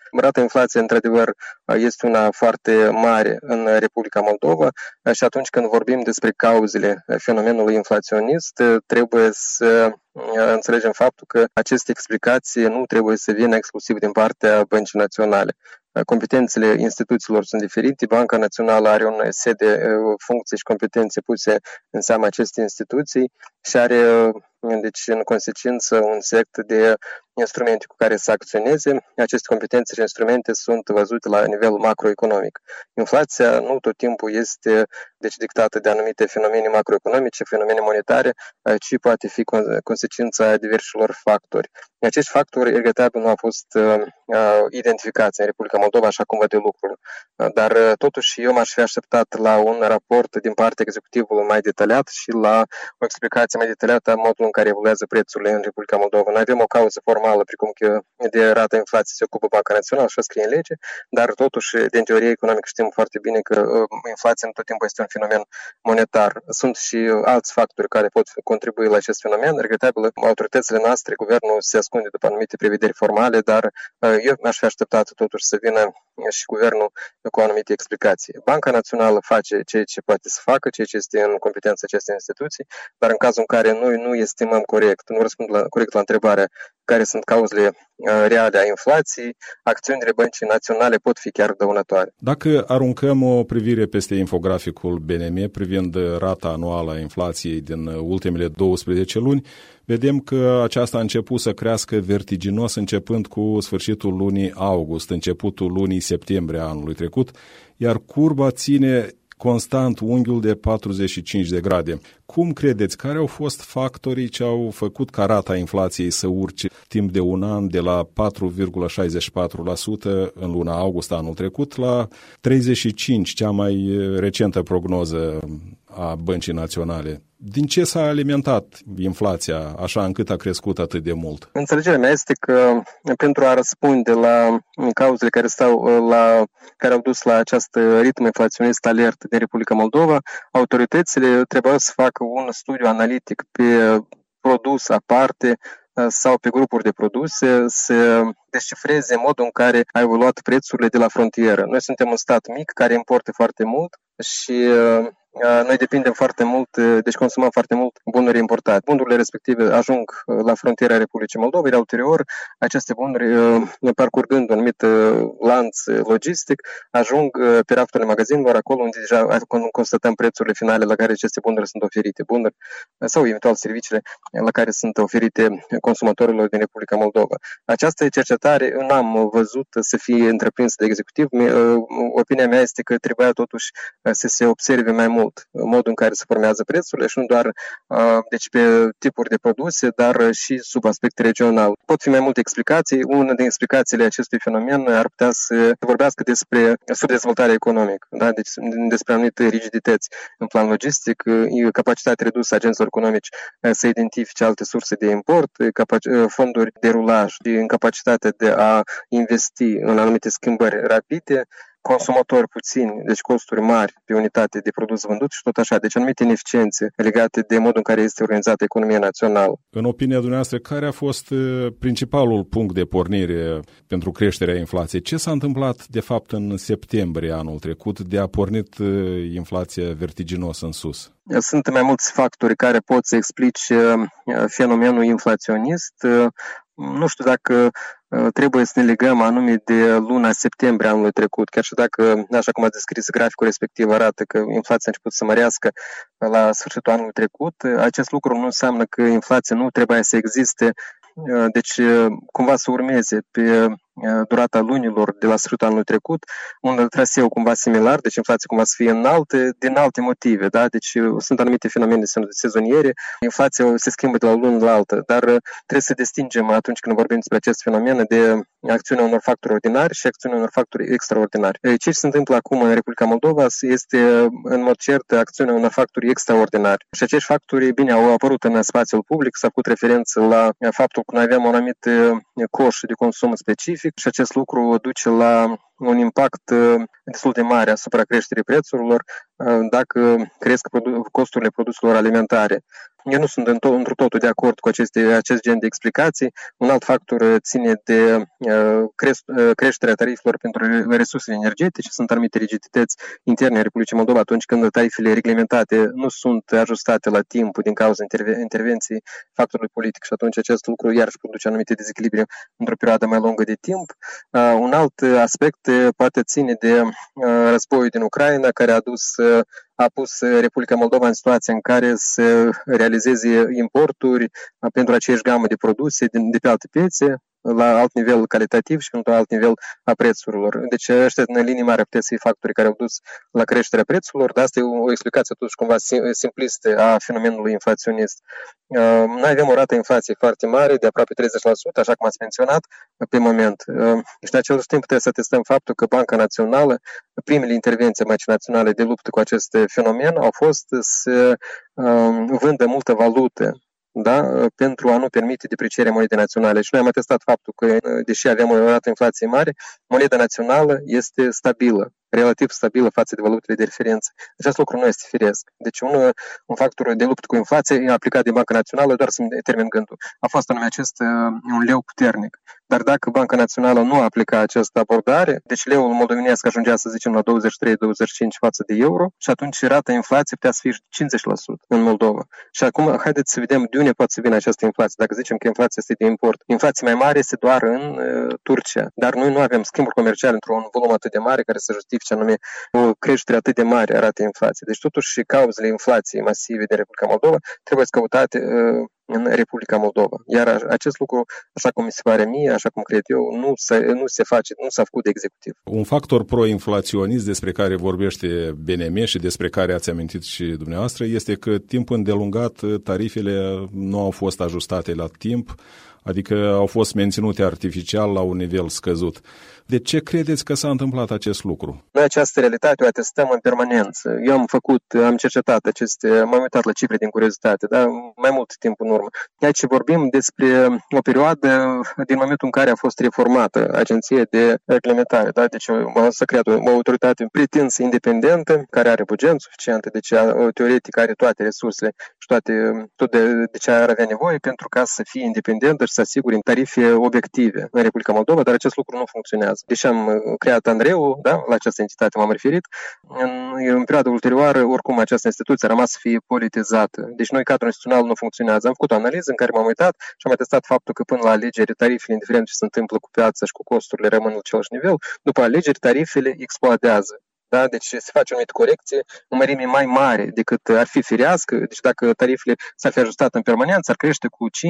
Rata inflației, într-adevăr, este una foarte mare în Republica Moldova și atunci când vorbim despre cauzele fenomenului inflaționist, trebuie să înțelegem faptul că aceste explicații nu trebuie să vină exclusiv din partea Băncii Naționale. Competențele instituțiilor sunt diferite. Banca Națională are un set de funcții și competențe puse în seama acestei instituții și are, deci, în consecință, un set de instrumente cu care să acționeze. Aceste competențe și instrumente sunt văzute la nivel macroeconomic. Inflația nu tot timpul este, deci, dictată de anumite fenomene macroeconomice, fenomene monetare, ci poate fi consecința diversilor factori. Acești factori, regretabil, nu au fost identificați în Republica Moldova, așa cum văd lucrurile. Dar, totuși, eu m-aș fi așteptat la un raport din partea executivului mai detaliat și la o explicație mai detaliată a modului în care evoluează prețurile în Republica Moldova. Noi avem o cauză formală, precum că de rata inflației se ocupă Banca Națională, așa scrie în lege, dar, totuși, din teorie economică știm foarte bine că inflația în tot timpul este un fenomen monetar. Sunt și alți factori care pot contribui la acest fenomen. Regretabil, autoritățile noastre, guvernul se ascunde după anumite prevederi formale, dar eu mi-aș fi așteptat totuși să vină și guvernul cu anumite explicații. Banca Națională face ceea ce poate să facă, ceea ce este în competența acestei instituții, dar în cazul în care noi nu estimăm corect, nu răspund corect la întrebarea care sunt cauzele reale a inflației, acțiunile Băncii Naționale pot fi chiar dăunătoare. Dacă aruncăm o privire peste infograficul BNM privind rata anuală a inflației din ultimele 12 luni, vedem că aceasta a început să crească vertiginos începând cu sfârșitul lunii august, începutul lunii septembrie anului trecut, iar curba ține constant unghiul de 45 de grade. Cum credeți, care au fost factorii ce au făcut ca rata inflației să urce timp de un an de la 4,64% în luna august anul trecut la 35%, cea mai recentă prognoză a Băncii Naționale? Din ce s-a alimentat inflația așa încât a crescut atât de mult? Înțelegerea mea este că pentru a răspunde la cauzele care au dus la acest ritm inflaționist alert din Republica Moldova, autoritățile trebuiau să facă un studiu analitic pe produs aparte sau pe grupuri de produse, să descifreze modul în care au evoluat prețurile de la frontieră. Noi suntem un stat mic care importă foarte mult și noi depindem foarte mult, deci consumăm foarte mult bunuri importate. Bunurile respective ajung la frontiera Republicii Moldova, iar ulterior aceste bunuri, parcurgând un anumit lanț logistic, ajung pe rafturile magazinelor, acolo unde deja constatăm prețurile finale la care aceste bunuri sunt oferite, bunuri sau eventual serviciile la care sunt oferite consumatorilor din Republica Moldova. Această cercetare n-am văzut să fie întreprinsă de executiv. Opinia mea este că trebuia totuși să se observe mai mult modul în care se formează prețurile și nu doar deci pe tipuri de produse, dar și sub aspect regional. Pot fi mai multe explicații. Una din explicațiile acestui fenomen ar putea să vorbească despre subdezvoltare economică, da? Deci despre anumite rigidități în plan logistic, capacitatea redusă a agenților economici să identifice alte surse de import, fonduri de rulaj, incapacitatea de a investi în anumite schimbări rapide, consumatori puțini, deci costuri mari pe unitate de produs vândut și tot așa. Deci anumite ineficiențe legate de modul în care este organizată economia națională. În opinia dumneavoastră, care a fost principalul punct de pornire pentru creșterea inflației? Ce s-a întâmplat, de fapt, în septembrie anul trecut de a pornit inflația vertiginos în sus? Sunt mai mulți factori care pot să explice fenomenul inflaționist. Nu știu dacă trebuie să ne legăm anume de luna septembrie anului trecut, chiar și dacă, așa cum a descris graficul respectiv, arată că inflația a început să mărească la sfârșitul anului trecut, acest lucru nu înseamnă că inflația nu trebuie să existe, deci cumva să urmeze pe durata lunilor de la sfârșitul anului trecut, un traseu cumva similar, deci inflația cumva să fie înaltă, din alte motive, da? Deci sunt anumite fenomene sezoniere, inflația se schimbă de la lună la altă, dar trebuie să distingem atunci când vorbim despre acest fenomen de acțiunea unor factori ordinari și acțiunea unor factori extraordinari. Ce se întâmplă acum în Republica Moldova este, în mod cert, acțiunea unor factori extraordinari. Și acești factori, bine, au apărut în spațiul public, s-a făcut referință la faptul că noi avem un anumit coș de consum specific și acest lucru duce la un impact destul de mare asupra creșterii prețurilor dacă cresc costurile produselor alimentare. Eu nu sunt întru totul de acord cu acest gen de explicații. Un alt factor ține de creșterea tarifelor pentru resursele energetice. Sunt anumite rigidități interne în Republicii Moldova atunci când tarifele reglementate nu sunt ajustate la timp din cauza intervenției factorului politic și atunci acest lucru iarăși produce anumite dezechilibre într-o perioadă mai lungă de timp. Un alt aspect poate ține de războiul din Ucraina, care a pus Republica Moldova în situația în care să realizeze importuri pentru aceeași gamă de produse de pe alte piețe, la alt nivel calitativ și la alt nivel a prețurilor. Deci ăștia în linii mari putea să fie factorii care au dus la creșterea prețurilor, dar asta e o explicație totuși cumva simplistă a fenomenului inflaționist. Noi avem o rată inflației foarte mare, de aproape 30%, așa cum ați menționat, pe moment. Și în același timp trebuie să testăm faptul că Banca Națională, primele intervenții Băncii Naționale de luptă cu acest fenomen au fost să vândă multă valută, da, pentru a nu permite deprecierea monedei naționale. Și noi am atestat faptul că, deși avem o rată inflației mare, moneda națională este stabilă, relativ stabilă față de valutele de referință. Acest lucru nu este firesc. Deci un factor de luptă cu inflație aplicat de Banca Națională, doar să-mi termin gândul. A fost anume un leu puternic. Dar dacă Banca Națională nu aplica această abordare, deci leul moldovenesc ajungea, să zicem, la 23-25 față de euro și atunci rata inflației putea să fie 50% în Moldova. Și acum, haideți să vedem de unde poate să vină această inflație. Dacă zicem că inflația este de import, inflația mai mare este doar în Turcia. Dar noi nu avem schimburi comerciale într-un volum atât de mare care să justifice anume o creștere atât de mare a ratei inflației. Deci totuși cauzele inflației masive de Republica Moldova trebuie să căutate în Republica Moldova. Iar acest lucru, așa cum mi se pare mie, așa cum cred eu, nu se face, nu s-a făcut de executiv. Un factor pro-inflaționist despre care vorbește BNM și despre care ați amintit și dumneavoastră este că timp îndelungat tarifele nu au fost ajustate la timp, adică au fost menținute artificial la un nivel scăzut. De ce credeți că s-a întâmplat acest lucru? Noi această realitate o atestăm în permanență. Eu am cercetat m-am uitat la cifre din curiozitate, da? Mai mult timp în urmă. Aici vorbim despre o perioadă din momentul în care a fost reformată Agenția de Reglementare. Da? Deci s-a creat o autoritate pretinsă independentă, care are buget suficient, deci teoretic are toate resursele și tot de ce ar avea nevoie pentru ca să fie independentă și să asigure tarife obiective în Republica Moldova, dar acest lucru nu funcționează. Deși am creat ANRE-ul, da, la această entitate m-am referit, în perioada ulterioară, oricum, această instituție a rămas să fie politizată. Deci noi, cadrul instituțional, nu funcționează. Am făcut o analiză în care m-am uitat și am atestat faptul că până la alegeri, tarifele, indiferent ce se întâmplă cu piața și cu costurile, rămân la același nivel. După alegeri, tarifele explodează. Da? Deci se face o anumită corecție în mărime mai mare decât ar fi firească. Deci dacă tarifele s-ar fi ajustat în permanență, ar crește cu 5-7%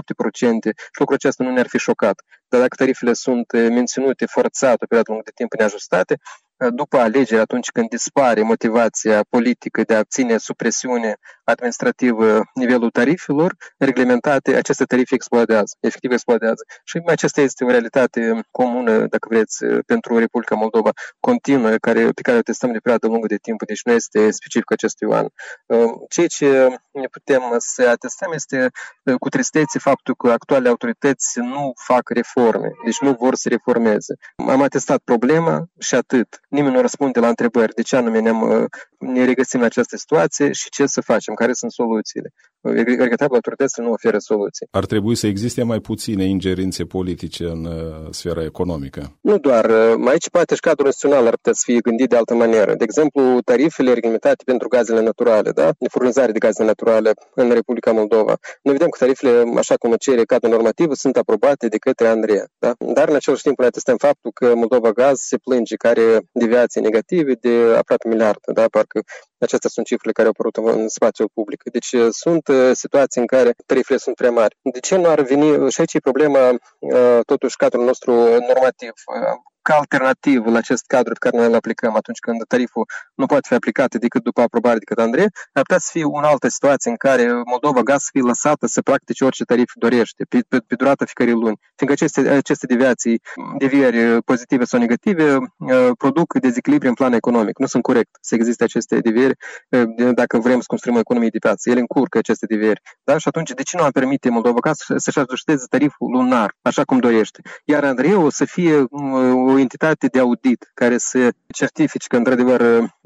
și lucrul acesta nu ne-ar fi șocat. Dar dacă tarifele sunt menținute forțat o perioadă lungă de timp neajustate, după alegeri, atunci când dispare motivația politică de a ține sub presiune administrativă nivelul tarifelor reglementate, aceste tarife explodează, efectiv explodează. Și aceasta este o realitate comună, dacă vreți, pentru Republica Moldova, continuă, pe care o testăm de perioadă lungă de timp, deci nu este specific acestui an. Ceea ce ne putem să atestăm este cu tristețe faptul că actualele autorități nu fac reforme, deci nu vor să reformeze. Am atestat problema și atât. Nimeni nu răspunde la întrebări de ce anume ne regăsim în această situație și ce să facem, care sunt soluțiile. Regretabil, autoritățile nu oferă soluții. Ar trebui să existe mai puține ingerințe politice în sfera economică. Nu doar. Aici poate și cadrul instituțional ar putea să fie gândit de altă manieră. De exemplu, tarifele reglementate pentru gazele naturale, da? De furnizare de gaze naturale în Republica Moldova. Noi vedem că tarifele, așa cum cere cadrul normativ, sunt aprobate de către ANRE. Da? Dar în același timp ne atestăm faptul că Moldova Gaz se plânge că are deviații negative de aproape miliardă. Da? Parcă acestea sunt cifrele care au apărut în spațiul public. Deci sunt situații în care tarifele sunt prea mari. De ce nu ar veni, și aici e problema, totuși, cadrul nostru normativ, ca alternativ la acest cadru pe care noi îl aplicăm atunci când tariful nu poate fi aplicat decât după aprobare de către ANRE, ar putea să fie o altă situație în care Moldova Gaz să fie lăsată să practice orice tarif dorește, pe durata fiecărei luni. Fiindcă aceste devieri pozitive sau negative produc dezechilibre în plan economic. Nu sunt corect să existe aceste devieri dacă vrem să construim o economie de piață. Ele încurcă aceste devieri. Da? Și atunci, de ce nu am permite Moldova Gaz să-și ajusteze tariful lunar, așa cum dorește? Iar ANRE-ul să fie o entitate de audit care să certifice că, într-adevăr,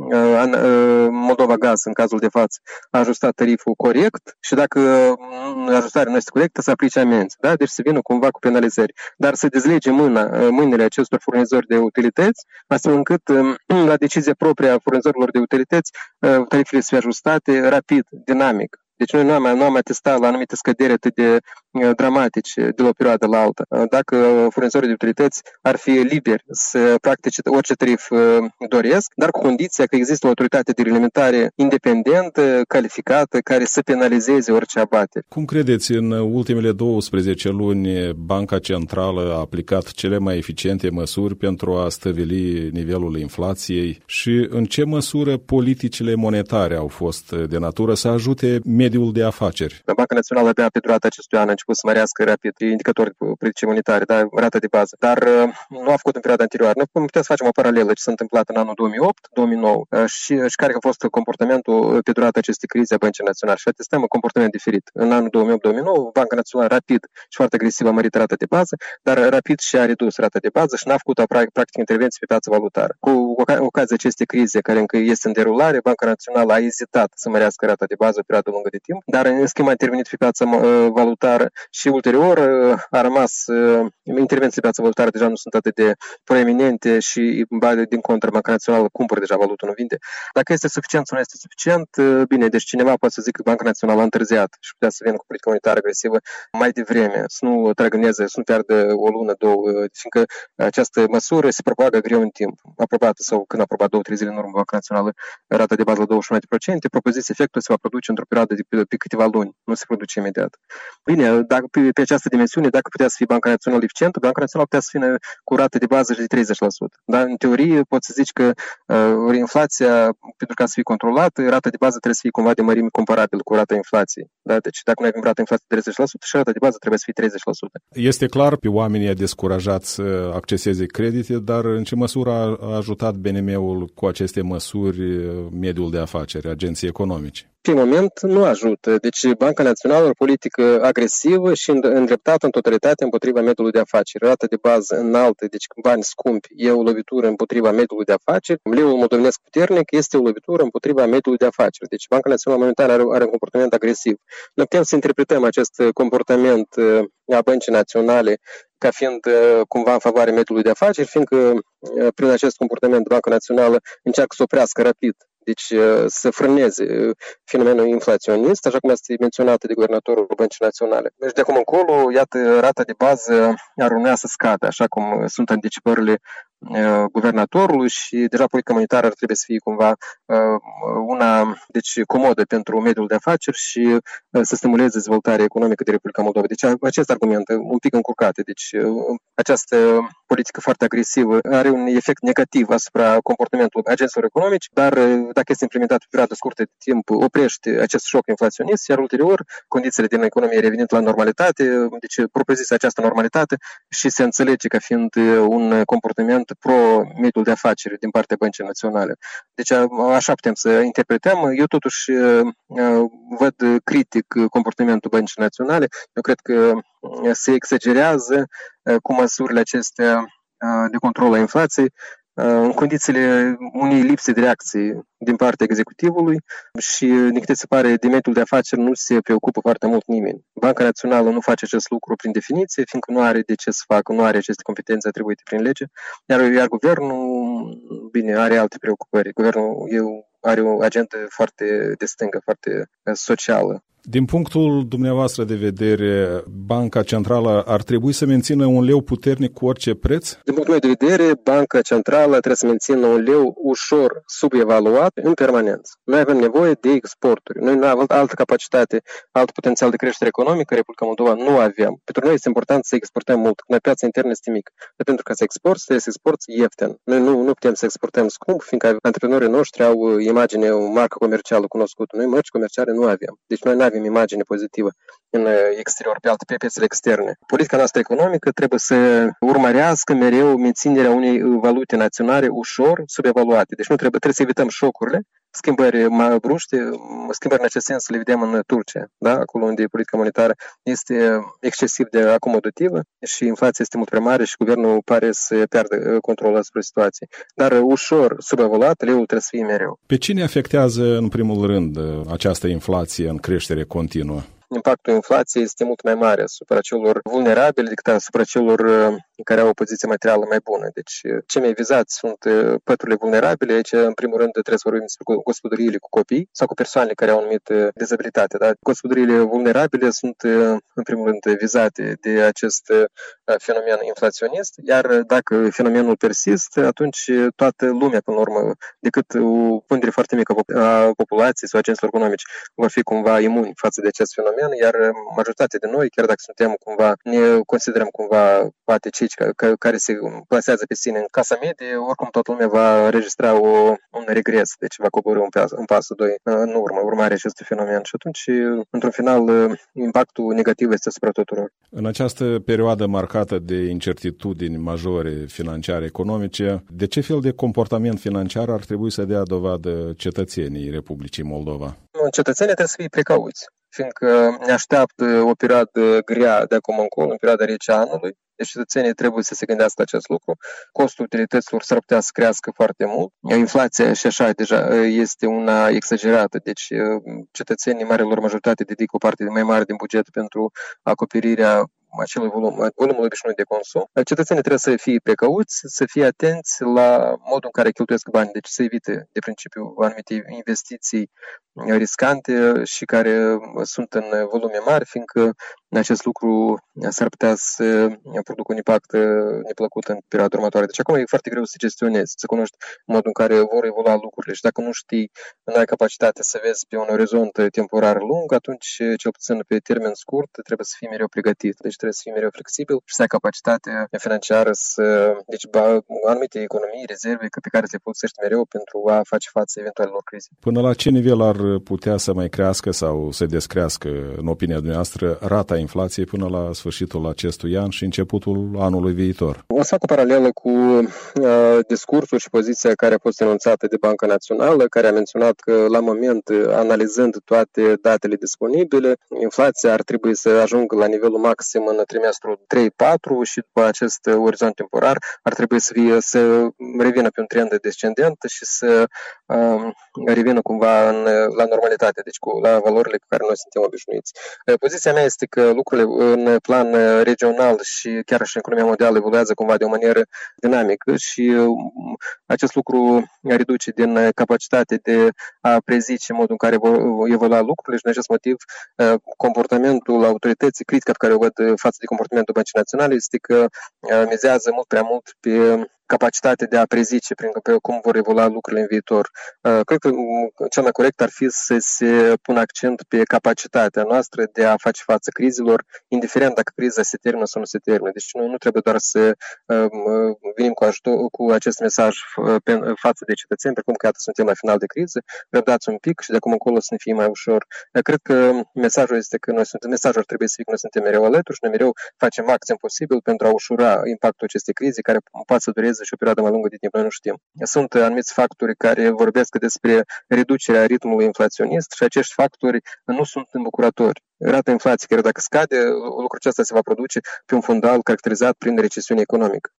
Moldova Gaz, în cazul de față, a ajustat tariful corect și dacă ajustarea nu este corectă, să aplice amenzi. Da? Deci să vină cumva cu penalizări. Dar să dezlege mâinile acestor furnizori de utilități, astfel încât, la decizie proprie a furnizorilor de utilități, tarifele să fie ajustate rapid, dinamic. Deci noi nu am atestat la anumite scăderi atât de dramatice de la o perioadă la alta. Dacă furnizorii de utilități ar fi liberi să practice orice tarif doresc, dar cu condiția că există o autoritate de reglementare independentă, calificată, care să penalizeze orice abateri. Cum credeți, în ultimele 12 luni Banca Centrală a aplicat cele mai eficiente măsuri pentru a stăvili nivelul inflației și în ce măsură politicile monetare au fost de natură să ajute mediul de afaceri? Banca Națională abia pe durata acestui an a început să mărească rapid indicatori politice monetare, da, rata de bază, dar nu a făcut în perioada anterioară. Noi putem să facem o paralelă ce s-a întâmplat în anul 2008-2009 și care a fost comportamentul pe durata acestei crize a Băncii Naționale și atestăm un comportament diferit. În anul 2008-2009, Banca Națională rapid și foarte agresiv a mărit rata de bază, dar rapid și-a redus rata de bază și n-a făcut practic intervenții pe piața valutară. Cu ocazia acestei crize, care încă este în derulare, Banca Națională a ezitat să mărească rata de bază o perioadă lungă de timp, dar în schimb a intervenit pe piața valutară și ulterior a rămas intervenții pe piața valutară deja nu sunt atât de proeminente și din contră Banca Națională cumpără deja valută, nu vinde. Dacă este suficient sau nu este suficient, bine, deci cineva poate să zică că Banca Națională a întârziat și putea să vină cu politică monetară agresivă mai devreme, să nu trăgâneze, să nu piardă o lună, două, fiindcă această măsură se propagă greu în timp. Aprobată sau când a aprobat 2-3 zile în urmă Banca Națională rata de bază la 21%, propoziția efectul se va produce într-o perioadă de câteva luni, nu se produce imediat. Bine, dacă pe această dimensiune, dacă putea să fie Banca Națională eficientă, Banca Națională putea să fie cu rată de bază de 30%. Dar în teorie poți să zici că inflația, pentru ca să fie controlată, rata de bază trebuie să fie cumva de mărime comparabil cu rata inflației. Da? Deci dacă noi avem rata inflației de 30% și rata de bază trebuie să fie 30%. Este clar pe oamenii descurajați să acceseze credite, dar în ce măsură a ajutat BNM-ul cu aceste măsuri mediul de afaceri, agenții economici? Pe moment nu ajută. Deci Banca Națională are o politică agresivă și îndreptată în totalitate împotriva mediului de afaceri. Rata de bază înaltă, deci bani scumpi, e o lovitură împotriva mediului de afaceri. Leul moldovenesc puternic este o lovitură împotriva mediului de afaceri. Deci Banca Națională momentan are un comportament agresiv. Noi putem să interpretăm acest comportament a Băncii Naționale ca fiind cumva în favoarea mediului de afaceri, fiindcă prin acest comportament Banca Națională încearcă să oprească rapid. Deci să frâneze fenomenul inflaționist, așa cum este menționat de guvernatorul Băncii Naționale. Deci de acum încolo, iată, rata de bază ar urmea să scadă, așa cum sunt anticipările guvernatorului și deja politica monetară ar trebui să fie cumva una comodă pentru mediul de afaceri și să stimuleze dezvoltarea economică de Republica Moldova. Deci acest argument un pic încurcat. Deci această politică foarte agresivă are un efect negativ asupra comportamentului agenților economici, dar dacă este implementat pe perioadă scurtă de timp, oprește acest șoc inflaționist, iar ulterior condițiile din economie revenind la normalitate, deci propoziția această normalitate și se înțelege ca fiind un comportament pro-mediul de afaceri din partea Băncii Naționale. Deci așa putem să interpretăm. Eu totuși văd critic comportamentul Băncii Naționale. Eu cred că se exagerează cu măsurile acestea de control a inflației în condițiile unei lipse de reacție din partea executivului și, din câte se pare, de mediul de afaceri nu se preocupă foarte mult nimeni. Banca Națională nu face acest lucru prin definiție, fiindcă nu are de ce să facă, nu are aceste competențe atribuite prin lege, iar guvernul, bine, are alte preocupări. Guvernul are o agendă foarte de stângă, foarte socială. Din punctul dumneavoastră de vedere, Banca Centrală ar trebui să mențină un leu puternic cu orice preț? Din punctul meu de vedere, Banca Centrală trebuie să mențină un leu ușor subevaluat în permanență. Noi avem nevoie de exporturi. Noi nu avem altă capacitate, alt potențial de creștere economică, Republica Moldova nu avem. Pentru noi este important să exportăm mult. Noi piața internă este mică. Dar pentru ca să exporți, trebuie să exporți ieftin. Noi nu putem să exportăm scump, fiindcă antreprenorii noștri au imagine, o marcă comercială cunoscută. Noi mărci comerciale nu avem. Deci noi nu avem imagine pozitivă în exterior, pe piețele externe. Politica noastră economică trebuie să urmărească mereu menținerea unei valute naționale ușor subevaluate. Deci nu trebuie să evităm șocurile, schimbări mai bruște, schimbări în acest sens le vedem în Turcia, da? Acolo unde politica monetară este excesiv de acomodativă și inflația este mult prea mare și guvernul pare să piardă controlul asupra situației. Dar ușor subevaluat, leul trebuie să fie mereu. Pe cine afectează în primul rând această inflație în creștere continuă? Impactul inflației este mult mai mare asupra celor vulnerabili decât asupra celor care au o poziție materială mai bună. Deci, cei mai vizați sunt păturile vulnerabile. Aici, în primul rând, trebuie să vorbim despre gospodăriile cu copii sau cu persoanele care au o anumită dizabilitate. Da? Gospodăriile vulnerabile sunt, în primul rând, vizate de acest fenomen inflaționist, iar dacă fenomenul persistă, atunci toată lumea, până la urmă, decât o pondere foarte mică a populației sau agenților economici, vor fi cumva imuni față de acest fenomen, iar majoritatea de noi, chiar dacă suntem cumva, ne considerăm cumva poate cei care se plasează pe sine în casa medie, oricum toată lumea va registra un regres, deci va coborî un pas, doi în urmarea acestui fenomen și atunci, într-un final, impactul negativ este asupra tuturor. În această perioadă marcată de incertitudini majore financiare economice, de ce fel de comportament financiar ar trebui să dea dovadă cetățenii Republicii Moldova? Cetățenii trebuie să fie precauți, fiindcă ne așteaptă o perioadă grea de acum încolo, în perioada rece a anului. Deci cetățenii trebuie să se gândească la acest lucru. Costul utilităților s-ar putea să crească foarte mult. Inflația și așa deja este una exagerată. Deci cetățenii, marelor majoritate, dedică o parte mai mare din buget pentru acoperirea acelui volumul obișnuit de consum. Cetățenii trebuie să fie precauți, să fie atenți la modul în care cheltuiesc bani, deci să evite, de principiu, anumite investiții riscante și care sunt în volume mari, fiindcă acest lucru s-ar putea să producă un impact neplăcut în perioada următoare. Deci acum e foarte greu să gestionezi, să cunoști modul în care vor evolua lucrurile și dacă nu știi, nu ai capacitate să vezi pe un orizont temporar lung, atunci, cel puțin pe termen scurt, trebuie să fii mereu pregătit. Deci trebuie să fii mereu flexibil și să ai capacitatea financiară deci anumite economii, rezerve pe care le folosești mereu pentru a face față eventualelor crize. Până la ce nivel ar putea să mai crească sau să descrească, în opinia dumneavoastră, rata inflației până la sfârșitul acestui an și începutul anului viitor? O să fac o paralelă cu discursul și poziția care a fost enunțată de Banca Națională, care a menționat că la moment, analizând toate datele disponibile, inflația ar trebui să ajungă la nivelul maxim în trimestrul 3-4 și după acest orizont temporar ar trebui să revină pe un trend descendent și să revină cumva la normalitate, deci la valorile cu care noi suntem obișnuiți. Poziția mea este că lucrurile în plan regional și chiar și în economia mondială evoluează cumva de o manieră dinamică și acest lucru reduce din capacitate de a prezice modul în care vor evolua lucrurile și din acest motiv comportamentul autorității, critica pe care o văd față de comportamentul Băncii Naționale este că mizează mult prea mult pe capacitate de a prezice pe cum vor evolua lucrurile în viitor. Cred că cel mai corect ar fi să se pună accent pe capacitatea noastră de a face față crizelor, indiferent dacă criza se termină sau nu se termină. Deci noi nu trebuie doar să venim cu acest mesaj față de cetățeni, precum că iată suntem la final de criză, răbdați un pic și de acum încolo să ne fie mai ușor. Cred că mesajul este că mesajul ar trebui să fie că noi suntem mereu alături și noi mereu facem maxim posibil pentru a ușura impactul acestei crize, care poate să dureze și o perioadă mai lungă de timp, noi nu știm. Sunt anumiți factori care vorbesc despre reducerea ritmului inflaționist și acești factori nu sunt îmbucurători. Rata inflației, chiar dacă scade, lucrul acesta se va produce pe un fundal caracterizat prin recesiune economică.